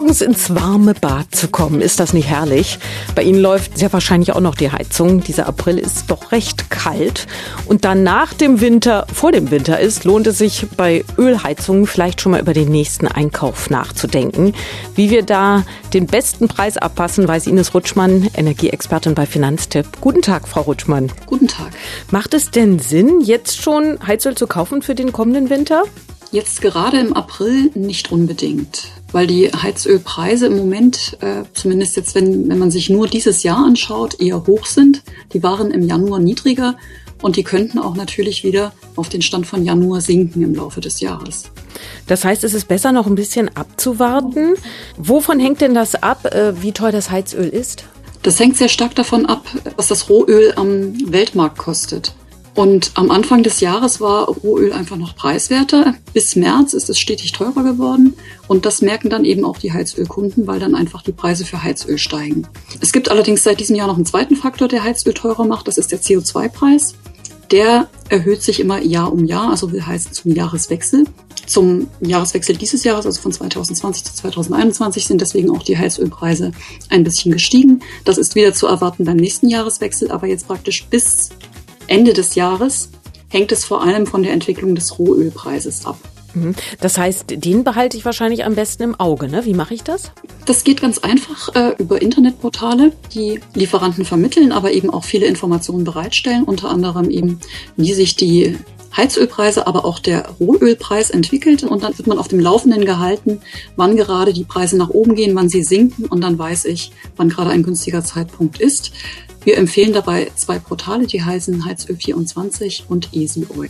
morgens ins warme Bad zu kommen. Ist das nicht herrlich? Bei Ihnen läuft sehr wahrscheinlich auch noch die Heizung. Dieser April ist doch recht kalt. Und dann nach dem Winter, vor dem Winter ist, lohnt es sich bei Ölheizungen vielleicht schon mal über den nächsten Einkauf nachzudenken. Wie wir da den besten Preis abpassen, weiß Ines Rutschmann, Energieexpertin bei Finanztipp. Guten Tag, Frau Rutschmann. Guten Tag. Macht es denn Sinn, jetzt schon Heizöl zu kaufen für den kommenden Winter? Jetzt gerade im April nicht unbedingt, weil die Heizölpreise im Moment, zumindest jetzt, wenn man sich nur dieses Jahr anschaut, eher hoch sind. Die waren im Januar niedriger und die könnten auch natürlich wieder auf den Stand von Januar sinken im Laufe des Jahres. Das heißt, es ist besser, noch ein bisschen abzuwarten. Wovon hängt denn das ab, wie teuer das Heizöl ist? Das hängt sehr stark davon ab, was das Rohöl am Weltmarkt kostet. Und am Anfang des Jahres war Rohöl einfach noch preiswerter. Bis März ist es stetig teurer geworden. Und das merken dann eben auch die Heizölkunden, weil dann einfach die Preise für Heizöl steigen. Es gibt allerdings seit diesem Jahr noch einen zweiten Faktor, der Heizöl teurer macht. Das ist der CO2-Preis. Der erhöht sich immer Jahr um Jahr, also will heißen zum Jahreswechsel. Zum Jahreswechsel dieses Jahres, also von 2020 zu 2021, sind deswegen auch die Heizölpreise ein bisschen gestiegen. Das ist wieder zu erwarten beim nächsten Jahreswechsel, aber jetzt praktisch bis Ende des Jahres hängt es vor allem von der Entwicklung des Rohölpreises ab. Das heißt, den behalte ich wahrscheinlich am besten im Auge, ne? Wie mache ich das? Das geht ganz einfach über Internetportale, die Lieferanten vermitteln, aber eben auch viele Informationen bereitstellen, unter anderem eben, wie sich die Heizölpreise, aber auch der Rohölpreis entwickelt. Und dann wird man auf dem Laufenden gehalten, wann gerade die Preise nach oben gehen, wann sie sinken. Und dann weiß ich, wann gerade ein günstiger Zeitpunkt ist. Wir empfehlen dabei 2 Portale, die heißen Heizöl24 und Easy Oil.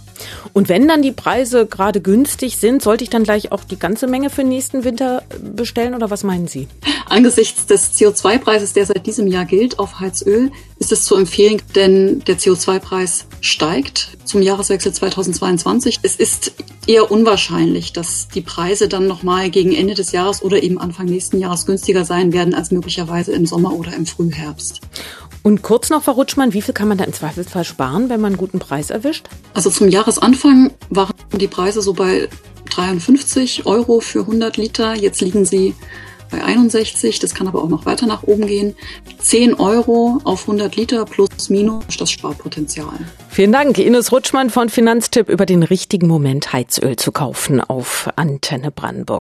Und wenn dann die Preise gerade günstig sind, sollte ich dann gleich auch die ganze Menge für den nächsten Winter bestellen oder was meinen Sie? Angesichts des CO2-Preises, der seit diesem Jahr gilt auf Heizöl, ist es zu empfehlen, denn der CO2-Preis steigt zum Jahreswechsel 2022. Es ist eher unwahrscheinlich, dass die Preise dann nochmal gegen Ende des Jahres oder eben Anfang nächsten Jahres günstiger sein werden als möglicherweise im Sommer oder im Frühherbst. Und kurz noch, Frau Rutschmann, wie viel kann man da im Zweifelsfall sparen, wenn man einen guten Preis erwischt? Also zum Jahresanfang waren die Preise so bei 53 € für 100 Liter. Jetzt liegen sie bei 61. Das kann aber auch noch weiter nach oben gehen. 10 € auf 100 Liter plus minus das Sparpotenzial. Vielen Dank, Ines Rutschmann von Finanztipp, über den richtigen Moment Heizöl zu kaufen auf Antenne Brandenburg.